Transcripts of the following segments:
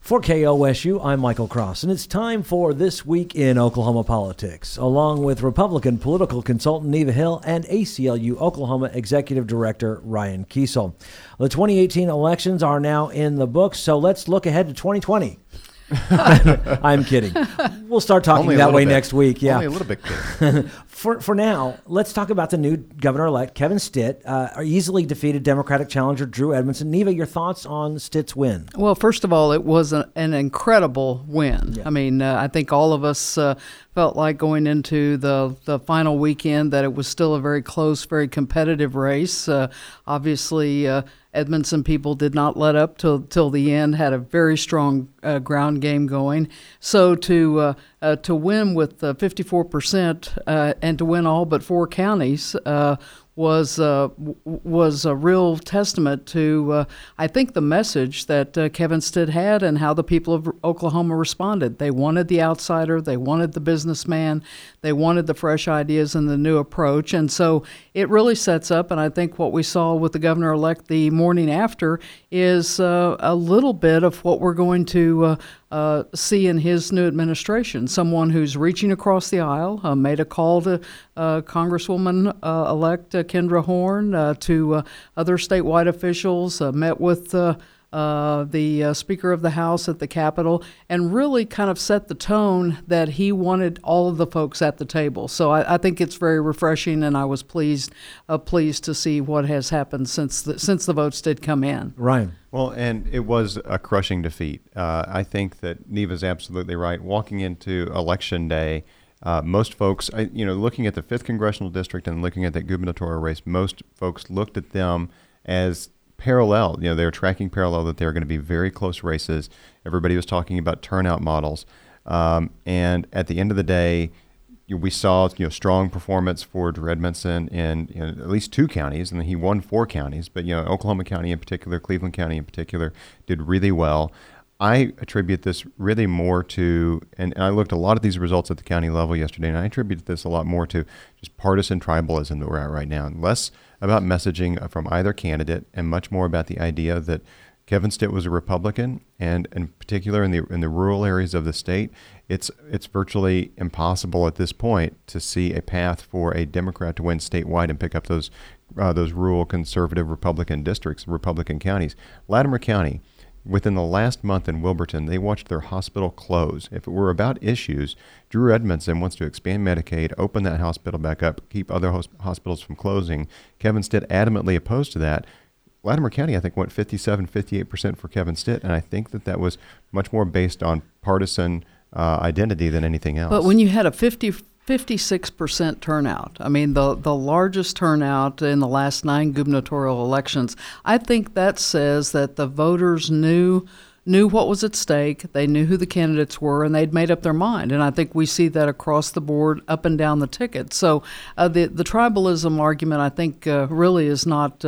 For KOSU, I'm Michael Cross, and it's time for This Week in Oklahoma Politics, along with Republican political consultant Neva Hill and ACLU Oklahoma Executive Director Ryan Kiesel. The 2018 elections are now in the books, so let's look ahead to 2020. I'm kidding. We'll start talking that way next week. Yeah, only a little bit kidding. For now, let's talk about the new governor-elect, Kevin Stitt, easily defeated Democratic challenger Drew Edmondson. Neva, your thoughts on Stitt's win? Well, first of all, it was an incredible win. Yeah. I mean, I think all of us felt like going into the final weekend that it was still a very close, very competitive race. Obviously, Edmondson people did not let up till the end, had a very strong ground game going. So to win with 54% and to win all but 4 counties was a real testament to, I think, the message that Kevin Stitt had and how the people of Oklahoma responded. They wanted the outsider, they wanted the businessman, they wanted the fresh ideas and the new approach. And so it really sets up, and I think what we saw with the governor-elect the morning after is a little bit of what we're going to see in his new administration. Someone who's reaching across the aisle, made a call to Congresswoman-elect Kendra Horn, to other statewide officials, met with the Speaker of the House at the Capitol, and really kind of set the tone that he wanted all of the folks at the table. So I think it's very refreshing, and I was pleased to see what has happened since the votes did come in. Ryan. Well, and it was a crushing defeat. I think that Neva's absolutely right. Walking into Election Day, most folks, looking at the 5th Congressional District and looking at that gubernatorial race, most folks looked at them as parallel. They were tracking parallel, that they were going to be very close races. Everybody was talking about turnout models. And at the end of the day, we saw strong performance for Drew Edmondson in at least 2 counties, and he won 4 counties. But Oklahoma County in particular, Cleveland County in particular, did really well. I attribute this really more to, and I looked at a lot of these results at the county level yesterday, and I attribute this a lot more to just partisan tribalism that we're at right now, and less about messaging from either candidate, and much more about the idea that Kevin Stitt was a Republican, and in particular in the rural areas of the state, it's virtually impossible at this point to see a path for a Democrat to win statewide and pick up those rural conservative Republican districts, Republican counties. Latimer County, within the last month in Wilburton, they watched their hospital close. If it were about issues, Drew Edmondson wants to expand Medicaid, open that hospital back up, keep other hospitals from closing. Kevin Stitt adamantly opposed to that. Latimer County, I think, went 58% for Kevin Stitt, and I think that was much more based on partisan identity than anything else. But when you had a 56% turnout, I mean, the largest turnout in the last 9 gubernatorial elections, I think that says that the voters knew what was at stake, they knew who the candidates were, and they'd made up their mind. And I think we see that across the board, up and down the ticket. So the tribalism argument, I think, really is not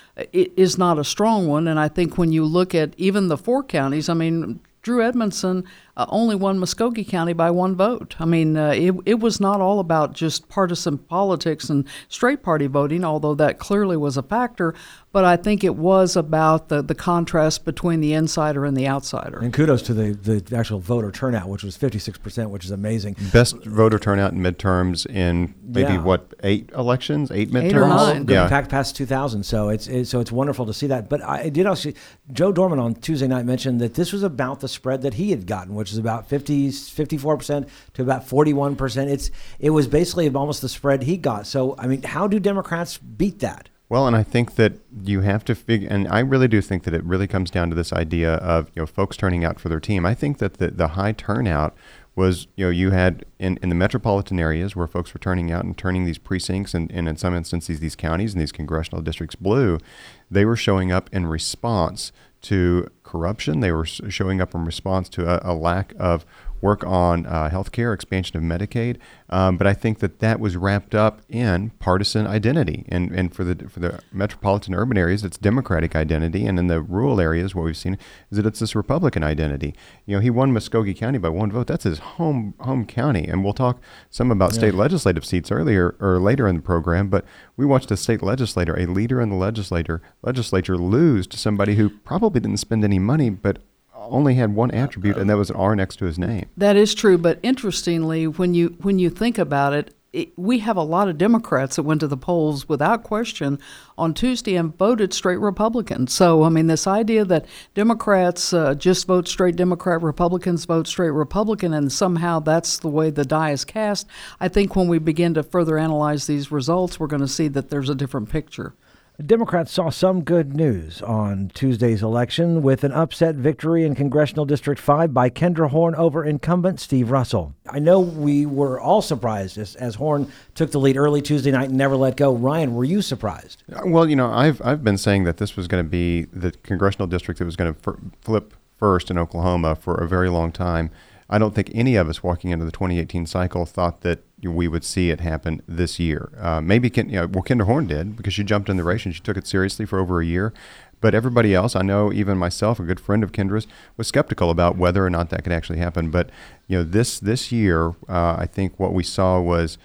a strong one. And I think when you look at even the 4 counties, I mean, Drew Edmondson only won Muskogee County by 1 vote. I mean, it was not all about just partisan politics and straight party voting, although that clearly was a factor. But I think it was about the contrast between the insider and the outsider. And kudos to the actual voter turnout, which was 56%, which is amazing. Best voter turnout in midterms in maybe 8 elections, 8 midterms? 8 or 9. Yeah, packed past 2,000. So it's wonderful to see that. But I did also, Joe Dorman on Tuesday night mentioned that this was about the spread that he had gotten, which is about 54% to about 41%. It was basically almost the spread he got. So I mean, how do Democrats beat that? Well, and I think that you have to figure, and I really do think that it really comes down to this idea of folks turning out for their team. I think that the high turnout was, you had in the metropolitan areas where folks were turning out and turning these precincts and in some instances these counties and these congressional districts blue, they were showing up in response to corruption. They were showing up in response to a lack of work on health care, expansion of Medicaid. But I think that was wrapped up in partisan identity. And for the metropolitan urban areas, it's Democratic identity. And in the rural areas, what we've seen is that it's this Republican identity. He won Muskogee County by 1 vote. That's his home county. And we'll talk some about state legislative seats earlier or later in the program. But we watched a state legislator, a leader in the legislature lose to somebody who probably didn't spend any money, but only had one attribute, and that was an R next to his name. That is true, but interestingly, when you think about it, we have a lot of Democrats that went to the polls without question on Tuesday and voted straight Republican. So, I mean, this idea that Democrats just vote straight Democrat, Republicans vote straight Republican, and somehow that's the way the die is cast, I think when we begin to further analyze these results, we're going to see that there's a different picture. Democrats saw some good news on Tuesday's election with an upset victory in Congressional District 5 by Kendra Horn over incumbent Steve Russell. I know we were all surprised as Horn took the lead early Tuesday night and never let go. Ryan, were you surprised? Well, I've been saying that this was going to be the congressional district that was going to flip first in Oklahoma for a very long time. I don't think any of us walking into the 2018 cycle thought that we would see it happen this year. Maybe Kendra Horn did, because she jumped in the race and she took it seriously for over a year. But everybody else, I know even myself, a good friend of Kendra's, was skeptical about whether or not that could actually happen. But this year, I think what we saw was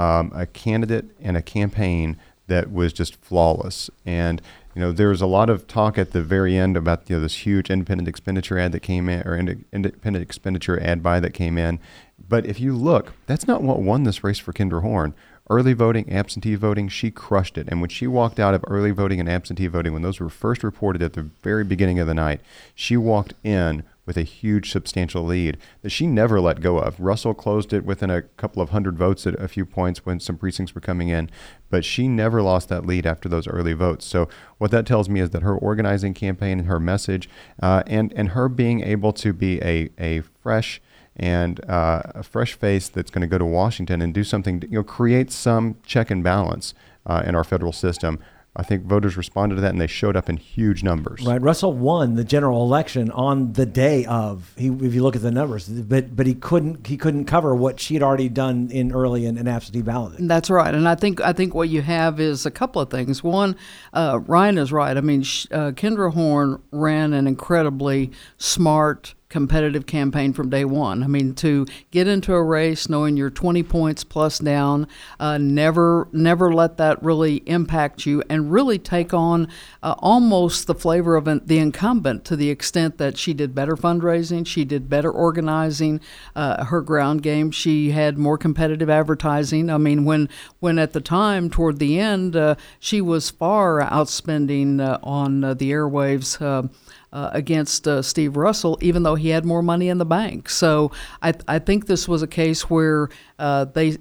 a candidate and a campaign that was just flawless. And there was a lot of talk at the very end about this huge independent expenditure ad that came in, or independent expenditure ad buy that came in. But if you look, that's not what won this race for Kendra Horn. Early voting, absentee voting, she crushed it. And when she walked out of early voting and absentee voting, when those were first reported at the very beginning of the night, she walked in with a huge, substantial lead that she never let go of. Russell closed it within a couple of hundred votes at a few points when some precincts were coming in, but she never lost that lead after those early votes. So what that tells me is that her organizing campaign and her message and her being able to be a fresh and a fresh face that's going to go to Washington and do something, create some check and balance in our federal system. I think voters responded to that, and they showed up in huge numbers. Right. Russell won the general election on the day of. If you look at the numbers, but he couldn't cover what she had already done in early and absentee balloting. That's right, and I think what you have is a couple of things. One, Ryan is right. I mean, Kendra Horn ran an incredibly smart, competitive campaign from day one. I mean, to get into a race knowing you're 20 points plus down, never let that really impact you, and really take on almost the flavor of the incumbent, to the extent that she did better fundraising, she did better organizing her ground game, she had more competitive advertising. I mean, when at the time toward the end, she was far outspending on the airwaves against Steve Russell, even though he had more money in the bank. So I think this was a case where the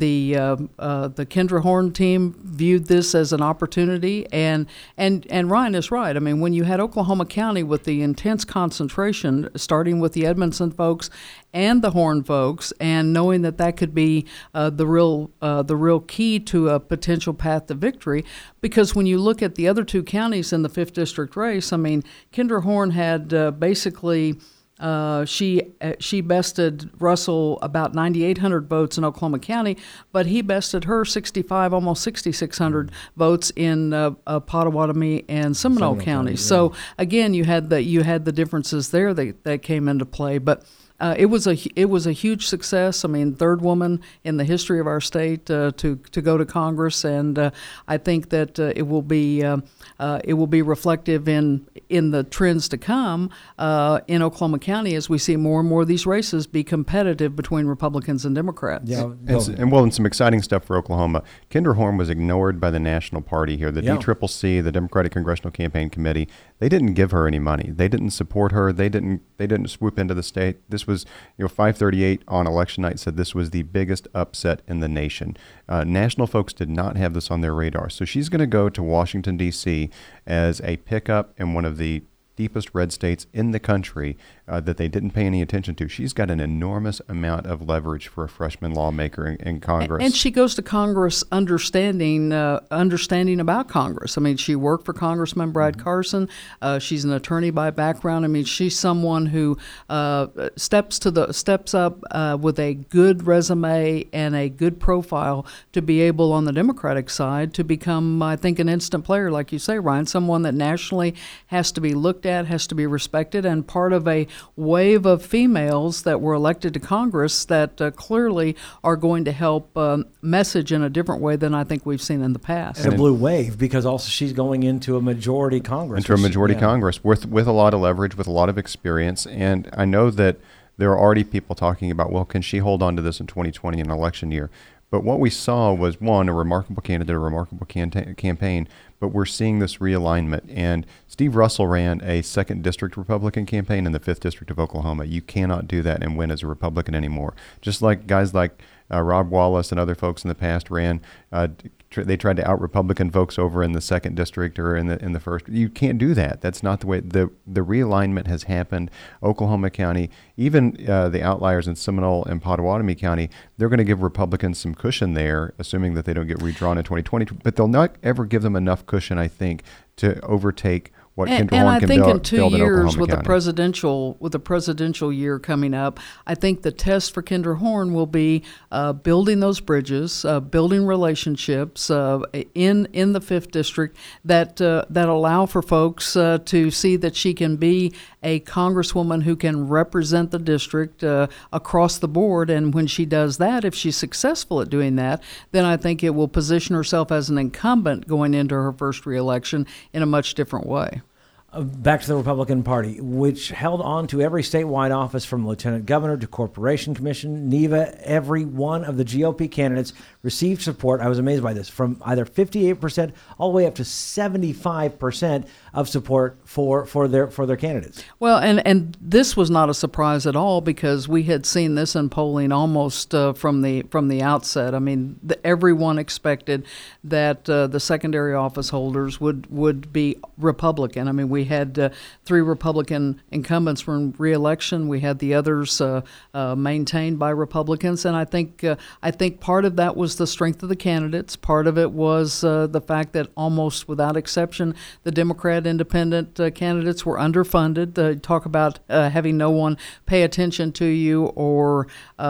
Kendra Horn team viewed this as an opportunity, and Ryan is right. I mean, when you had Oklahoma County with the intense concentration, starting with the Edmondson folks and the Horn folks, and knowing that could be the real key to a potential path to victory, because when you look at the other two counties in the 5th District race, I mean, Kendra Horn had basically she bested Russell about 9,800 votes in Oklahoma County, but he bested her 65, almost 6,600 votes in Pottawatomie and Seminole County. Yeah. So again, you had the differences there that came into play, but. It was a huge success. I mean, third woman in the history of our state to go to Congress, and I think that it will be reflective in the trends to come in Oklahoma County as we see more and more of these races be competitive between Republicans and Democrats. Yeah, and some exciting stuff for Oklahoma. Kendra Horn was ignored by the national party here. The DCCC, the Democratic Congressional Campaign Committee, they didn't give her any money. They didn't support her. They didn't swoop into the state. This was, 538 on election night said this was the biggest upset in the nation. National folks did not have this on their radar. So she's going to go to Washington, D.C. as a pickup in one of the deepest red states in the country that they didn't pay any attention to. She's got an enormous amount of leverage for a freshman lawmaker in Congress. And she goes to Congress understanding about Congress. I mean, she worked for Congressman Brad Carson. She's an attorney by background. I mean, she's someone who steps up with a good resume and a good profile to be able, on the Democratic side, to become, I think, an instant player, like you say, Ryan, someone that nationally has to be looked at, has to be respected, and part of a wave of females that were elected to Congress that clearly are going to help message in a different way than I think we've seen in the past. And a blue wave, because also she's going into a majority Congress. Into a majority Congress with a lot of leverage, with a lot of experience. And I know that there are already people talking about, well, can she hold on to this in 2020, an election year? But what we saw was, one, a remarkable candidate, a remarkable campaign, but we're seeing this realignment. And Steve Russell ran a 2nd District Republican campaign in the 5th District of Oklahoma. You cannot do that and win as a Republican anymore. Just like guys like Rob Wallace and other folks in the past ran, they tried to out-Republican folks over in the 2nd District or in the 1st. You can't do that. That's not the way. The realignment has happened. Oklahoma County, even the outliers in Seminole and Potawatomi County, they're going to give Republicans some cushion there, assuming that they don't get redrawn in 2020. But they'll not ever give them enough cushion, I think, to overtake what Kendra Horn can build in Oklahoma County. And I think in 2 years, with the presidential year coming up, I think the test for Kendra Horn will be building those bridges, building relationships in the 5th District that allow for folks to see that she can be a congresswoman who can represent the district across the board. And when she does that, if she's successful at doing that, then I think it will position herself as an incumbent going into her first reelection in a much different way. Back to the Republican Party, which held on to every statewide office from lieutenant governor to corporation commission. Neva, every one of the GOP candidates received support. I was amazed by this, from either 58% all the way up to 75% of support for their candidates. Well, and this was not a surprise at all, because we had seen this in polling almost from the outset. I mean, everyone expected that the secondary office holders would be Republican. I mean, we had 3 Republican incumbents from re-election. We had the others maintained by Republicans, and I think part of that was the strength of the candidates. Part of it was the fact that almost without exception, the Democrat independent candidates were underfunded. Talk about having no one pay attention to you or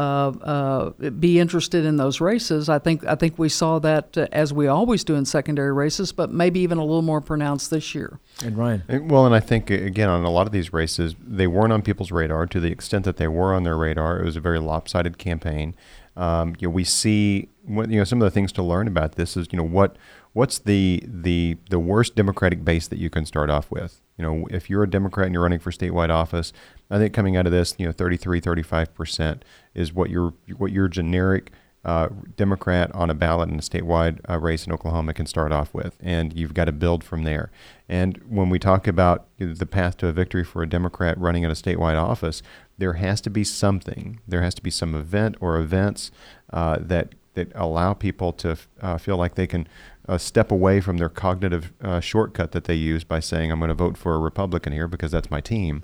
be interested in those races. I think we saw that as we always do in secondary races, but maybe even a little more pronounced this year. And Ryan. Well, and I think, again, on a lot of these races, they weren't on people's radar. To the extent that they were on their radar, it was a very lopsided campaign. We see, some of the things to learn about this is, what's the worst Democratic base that you can start off with? If you're a Democrat and you're running for statewide office, I think coming out of this, 33-35% is what your generic Democrat on a ballot in a statewide race in Oklahoma can start off with, and you've got to build from there. And when we talk about the path to a victory for a Democrat running in a statewide office, there has to be something. There has to be some event or events that allow people to feel like they can step away from their cognitive shortcut that they use by saying, I'm going to vote for a Republican here because that's my team,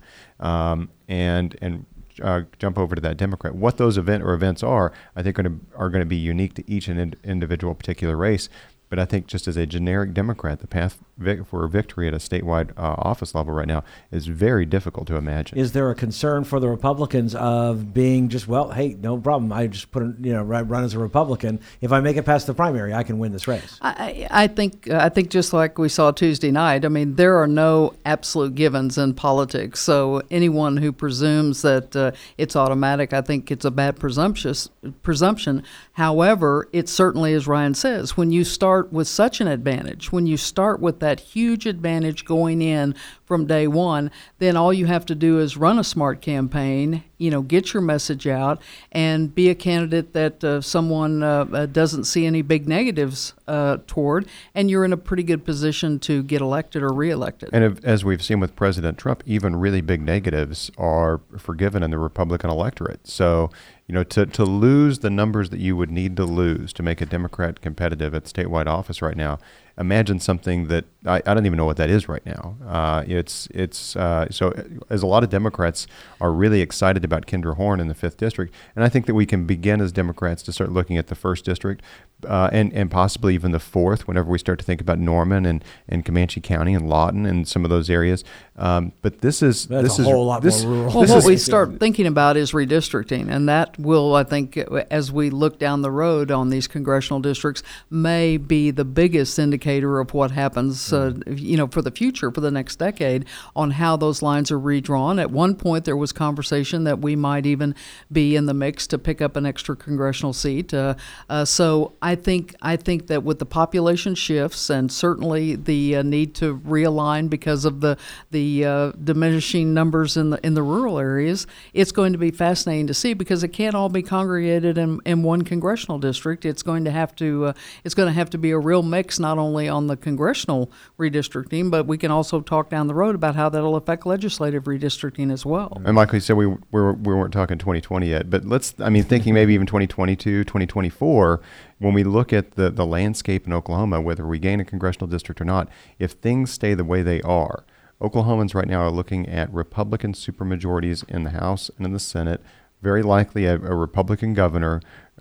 and jump over to that Democrat. What those events are, I think are going to be unique to each individual particular race. But I think just as a generic Democrat, the path for a victory at a statewide office level right now is very difficult to imagine. Is there a concern for the Republicans of being just, well, hey, no problem, I just run as a Republican. If I make it past the primary, I can win this race? I think just like we saw Tuesday night, I mean, there are no absolute givens in politics. So anyone who presumes that it's automatic, I think it's a bad presumption. However, it certainly, as Ryan says, when you start with such an advantage, when you start with that huge advantage going in from day one, then all you have to do is run a smart campaign, get your message out, and be a candidate that someone doesn't see any big negatives toward, and you're in a pretty good position to get elected or reelected. And as we've seen with President Trump, even really big negatives are forgiven in the Republican electorate. So, to lose the numbers that you would need to lose to make a Democrat competitive at statewide office right now, imagine something that I don't even know what that is right now. So as a lot of Democrats are really excited about Kendra Horn in the 5th District, and I think that we can begin as Democrats to start looking at the 1st District and possibly even the 4th whenever we start to think about Norman and Comanche County and Lawton and some of those areas. But this is a whole lot more rural. Well, what we start thinking about is redistricting, and that will, I think, as we look down the road on these congressional districts, may be the biggest indicator indicator of what happens, for the future, for the next decade, on how those lines are redrawn. At one point, there was conversation that we might even be in the mix to pick up an extra congressional seat. So I think that with the population shifts and certainly the need to realign because of the diminishing numbers in the rural areas, it's going to be fascinating to see, because it can't all be congregated in one congressional district. It's going to have to be a real mix, not only on the congressional redistricting, but we can also talk down the road about how that'll affect legislative redistricting as well. And Michael, you said we weren't talking 2020 yet, but thinking maybe even 2022, 2024, when we look at the landscape in Oklahoma, whether we gain a congressional district or not, if things stay the way they are, Oklahomans right now are looking at Republican supermajorities in the House and in the Senate, very likely a Republican governor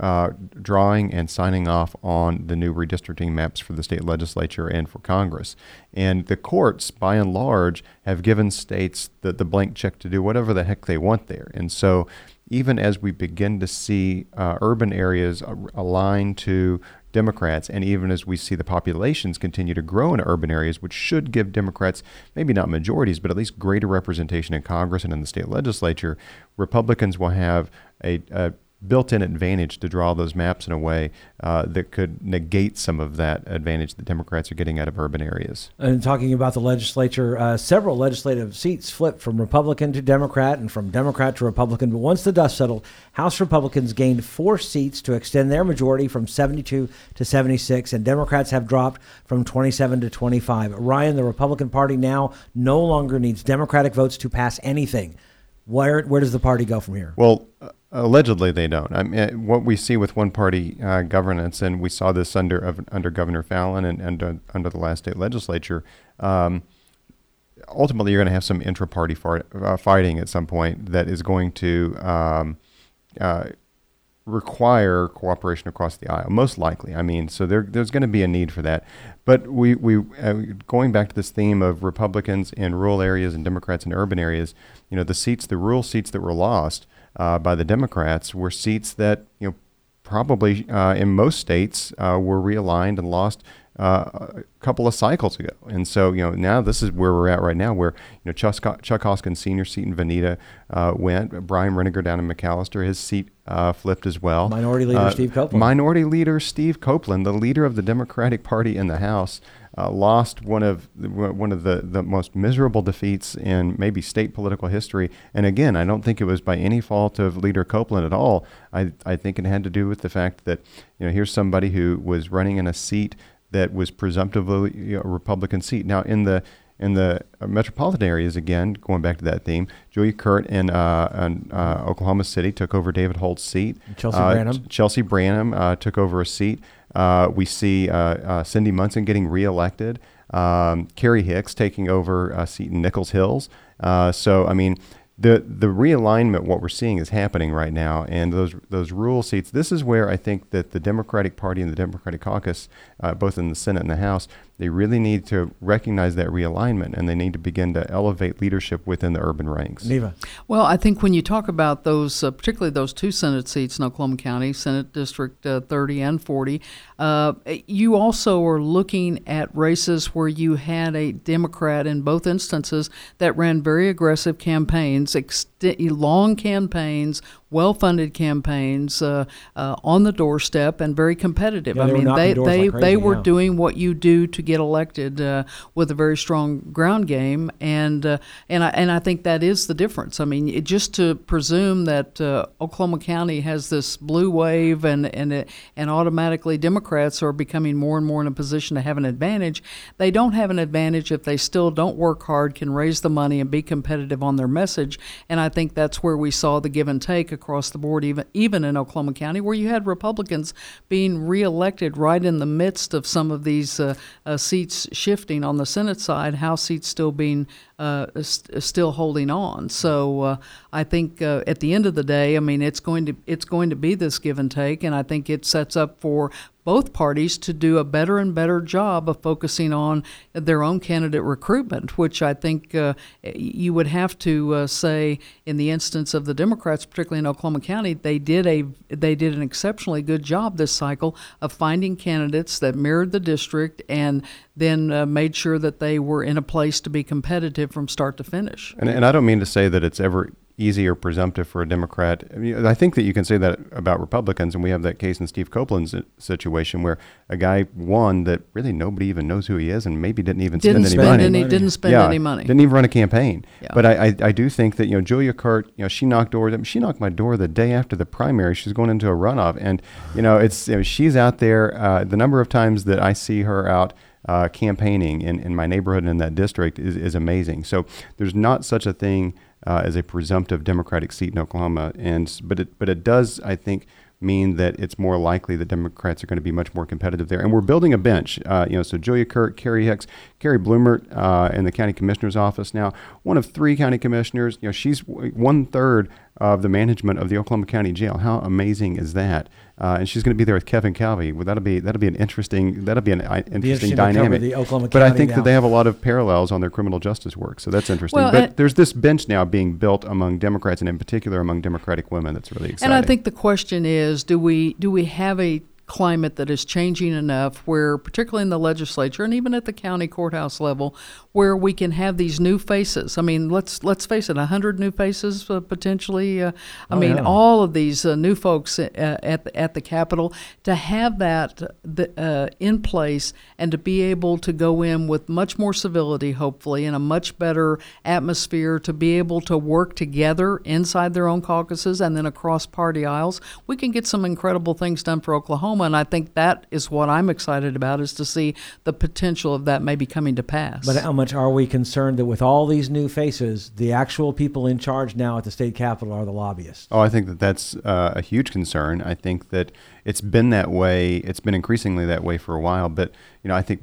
drawing and signing off on the new redistricting maps for the state legislature and for Congress. And the courts, by and large, have given states the blank check to do whatever the heck they want there. And so even as we begin to see urban areas aligned to Democrats, and even as we see the populations continue to grow in urban areas, which should give Democrats maybe not majorities, but at least greater representation in Congress and in the state legislature, Republicans will have a built-in advantage to draw those maps in a way that could negate some of that advantage that Democrats are getting out of urban areas. And talking about the legislature, several legislative seats flipped from Republican to Democrat and from Democrat to Republican. But once the dust settled, House Republicans gained 4 seats to extend their majority from 72 to 76, and Democrats have dropped from 27 to 25. Ryan, the Republican Party now no longer needs Democratic votes to pass anything. Where does the party go from here? Well, allegedly they don't. I mean, what we see with one-party governance, and we saw this under Governor Fallon and under the last state legislature, ultimately you're going to have some intra-party fighting at some point that is going to require cooperation across the aisle, most likely. I mean, so there's going to be a need for that. But we going back to this theme of Republicans in rural areas and Democrats in urban areas, the rural seats that were lost by the Democrats were seats that, probably in most states were realigned and lost a couple of cycles ago. And so, now this is where we're at right now, where, Chuck Hoskins Sr.'s seat in Veneta went. Brian Renninger down in McAllister, his seat flipped as well. Minority Leader Steve Copeland. Minority Leader Steve Copeland, the leader of the Democratic Party in the House, lost one of the most miserable defeats in maybe state political history. And again, I don't think it was by any fault of Leader Copeland at all. I think it had to do with the fact that, here's somebody who was running in a seat that was presumptively a Republican seat. Now, in the metropolitan areas, again, going back to that theme, Julia Kurt in Oklahoma City took over David Holt's seat. Chelsea Branham took over a seat. We see Cindy Munson getting reelected. Kerry Hicks taking over a seat in Nichols Hills. So, I mean, the realignment, what we're seeing is happening right now, and those rural seats, this is where I think that the Democratic Party and the Democratic Caucus, both in the Senate and the House, they really need to recognize that realignment, and they need to begin to elevate leadership within the urban ranks. Neva. Well, I think when you talk about those, particularly those 2 Senate seats in Oklahoma County, Senate District 30 and 40, you also are looking at races where you had a Democrat in both instances that ran very aggressive campaigns, long campaigns, well-funded campaigns on the doorstep, and very competitive. Yeah, I mean, they were doing what you do to get elected with a very strong ground game, and I think that is the difference. I mean, just to presume that Oklahoma County has this blue wave and automatically Democrats are becoming more and more in a position to have an advantage. They don't have an advantage if they still don't work hard, can raise the money, and be competitive on their message. And I think that's where we saw the give and take across the board, even in Oklahoma County, where you had Republicans being reelected right in the midst of some of these seats shifting on the Senate side, House seats still being still holding on. So I think at the end of the day, I mean, it's going to be this give and take, and I think it sets up for both parties to do a better and better job of focusing on their own candidate recruitment, which I think you would have to say in the instance of the Democrats, particularly in Oklahoma County, they did an exceptionally good job this cycle of finding candidates that mirrored the district and then made sure that they were in a place to be competitive from start to finish. And I don't mean to say that it's ever easy or presumptive for a Democrat. I mean, I think that you can say that about Republicans, and we have that case in Steve Copeland's situation where a guy won that really nobody even knows who he is and maybe didn't even spend any money. Didn't spend any money. Didn't even run a campaign. Yeah. But I do think that, Julia Curt, she knocked my door the day after the primary. She's going into a runoff, and she's out there. The number of times that I see her out campaigning in my neighborhood and in that district is amazing. So there's not such a thing as a presumptive Democratic seat in Oklahoma, but it does, I think, mean that it's more likely that Democrats are going to be much more competitive there. And we're building a bench. So Julia Curt, Carrie Hicks, Carrie Blumert in the county commissioner's office now, one of 3 county commissioners. She's 1/3 of the management of the Oklahoma County Jail. How amazing is that? And she's going to be there with Kevin Calvey. Well, that'll be an interesting dynamic. The Oklahoma but County I think now. that they have a lot of parallels on their criminal justice work, so that's interesting. Well, but there's this bench now being built among Democrats, and in particular among Democratic women. That's really exciting. And I think the question is, do we have a climate that is changing enough where, particularly in the legislature and even at the county courthouse level, where we can have these new faces? I mean, let's face it, 100 new faces potentially. All of these new folks at the Capitol, to have that in place and to be able to go in with much more civility, hopefully, and a much better atmosphere, to be able to work together inside their own caucuses and then across party aisles, we can get some incredible things done for Oklahoma. And I think that is what I'm excited about, is to see the potential of that maybe coming to pass. But how much are we concerned that with all these new faces, the actual people in charge now at the state capitol are the lobbyists? Oh, I think that that's a huge concern. I think that it's been that way. It's been increasingly that way for a while. But, I think,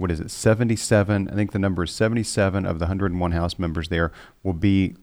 77? I think the number is 77 of the 101 House members there will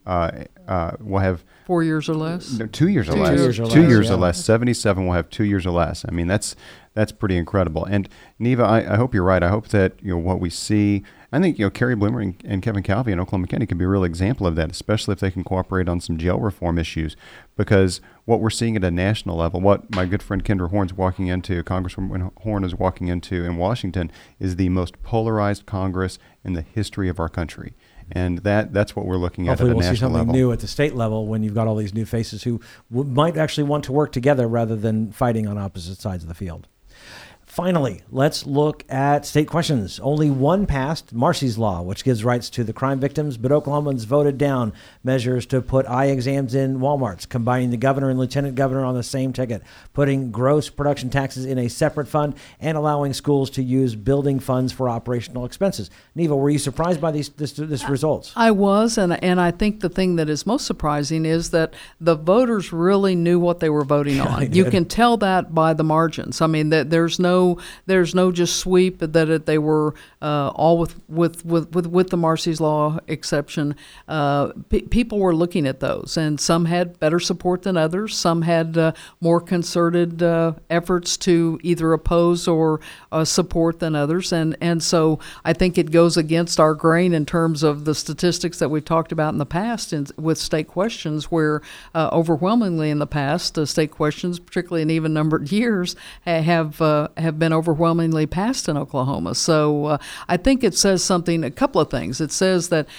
have 4 years or less? No, 2 years or less. 2 years or less. 2 years yeah. or less. 77 will have 2 years or less. I mean, that's pretty incredible. And Neva, I hope you're right. I hope that what we see. I think Carrie Blumert and Kevin Calvey in Oklahoma County can be a real example of that, especially if they can cooperate on some jail reform issues. Because what we're seeing at a national level, what my good friend Kendra Congresswoman Horn is walking into in Washington, is the most polarized Congress in the history of our country. And that's what we're looking at Hopefully at a we'll see national something level. new at the state level when you've got all these new faces who might actually want to work together rather than fighting on opposite sides of the field. Finally, let's look at state questions. Only one passed, Marsy's Law, which gives rights to the crime victims, but Oklahomans voted down measures to put eye exams in Walmarts, combining the governor and lieutenant governor on the same ticket, putting gross production taxes in a separate fund, and allowing schools to use building funds for operational expenses. Neva, were you surprised by this results? I was, and I think the thing that is most surprising is that the voters really knew what they were voting on. You can tell that by the margins. I mean, that there's no just sweep, that they were all with the Marsy's Law exception. People were looking at those, and some had better support than others. Some had more concerted efforts to either oppose or support than others, and so I think it goes against our grain in terms of the statistics that we've talked about in the past with state questions, where overwhelmingly in the past, state questions, particularly in even numbered years, have been overwhelmingly passed in Oklahoma. So I think it says something, a couple of things. It says that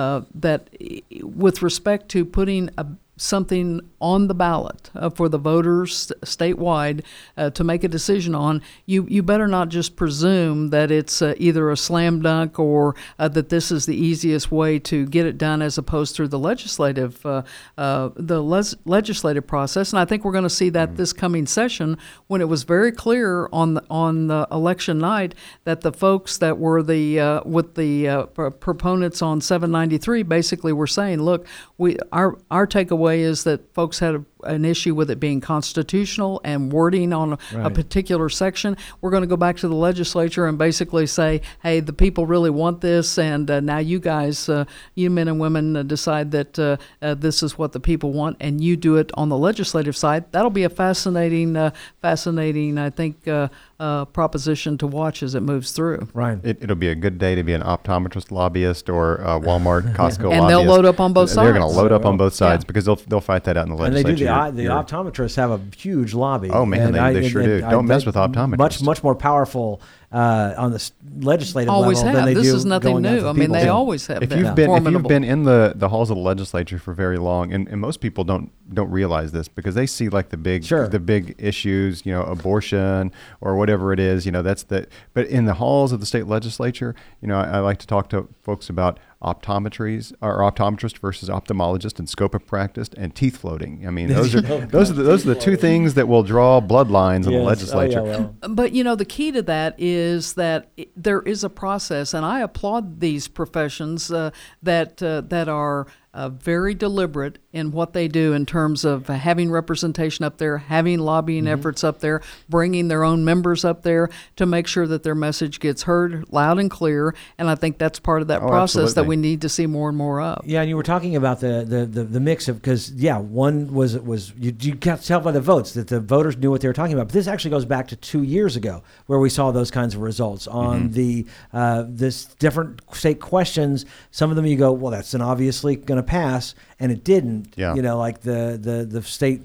with respect to putting something on the ballot for the voters statewide to make a decision on, you better not just presume that it's either a slam dunk or that this is the easiest way to get it done, as opposed through the legislative process. And I think we're going to see that this coming session, when it was very clear on the election night that the folks that were with the proponents on 793 basically were saying, look, our takeaway takeaway is that folks had an issue with it being constitutional and wording on a particular section. We're going to go back to the legislature and basically say, hey, the people really want this, and now you guys, you men and women, decide that this is what the people want, and you do it on the legislative side. That'll be a fascinating, I think, proposition to watch as it moves through. Ryan. It'll be a good day to be an optometrist lobbyist or a Walmart, Costco lobbyist. And they'll load up on both sides. They're going to load up on both sides because they'll fight that out in the legislature. And they do. The optometrists have a huge lobby. Oh man, they sure do. Don't mess with optometrists. Much more powerful on the legislative always level have. than they this do. is nothing going new. I mean, they always have been. If you've been in the halls of the legislature for very long, and most people don't realize this because they see like the big issues, abortion or whatever it is, but in the halls of the state legislature, I like to talk to folks about optometrist versus ophthalmologist and scope of practice and teeth floating. I mean, those are the two things that will draw bloodlines in the legislature. Oh, yeah, well. But the key to that is that there is a process, and I applaud these professions that are very deliberate in what they do in terms of having representation up there, having lobbying efforts up there, bringing their own members up there to make sure that their message gets heard loud and clear. And I think that's part of that process absolutely. that we need to see more and more of. Yeah, and you were talking about the mix of, because one was you got to tell by the votes that the voters knew what they were talking about. But this actually goes back to 2 years ago where we saw those kinds of results on this different state questions. Some of them you go, well, that's obviously going to pass, and it didn't. Yeah. Like the state.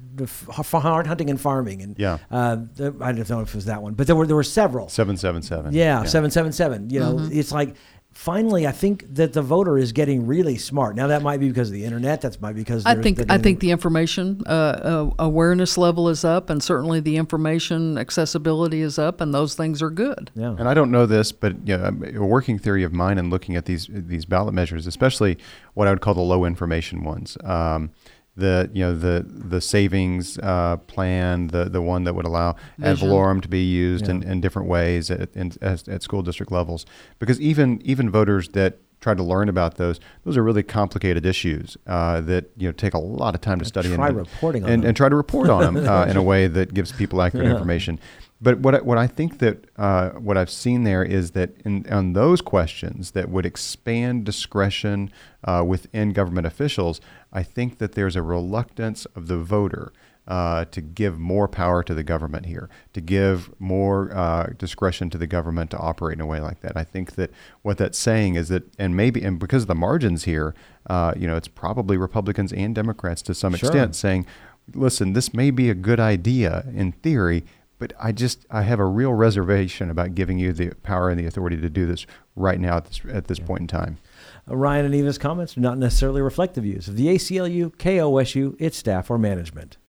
Hunting and farming, and I don't know if it was that one, but there were several. 777. Yeah, 777. It's like finally, I think that the voter is getting really smart. Now that might be because of the internet. That might be because I think the information awareness level is up, and certainly the information accessibility is up, and those things are good. Yeah. And I don't know this, but a working theory of mine in looking at these ballot measures, especially what I would call the low information ones. The savings plan, the one that would allow ad valorem to be used in different ways at school district levels, because even voters that try to learn about those are really complicated issues that take a lot of time to study and try to report on them in a way that gives people accurate information. But what I think that what I've seen there is that on those questions that would expand discretion within government officials, I think that there's a reluctance of the voter to give more power to the government here, to give more discretion to the government to operate in a way like that. I think that what that's saying is that, and because of the margins here, it's probably Republicans and Democrats to some extent saying, listen, this may be a good idea in theory, but I have a real reservation about giving you the power and the authority to do this right now at this point in time. Ryan and Eva's comments do not necessarily reflect the views of the ACLU, KOSU, its staff, or management.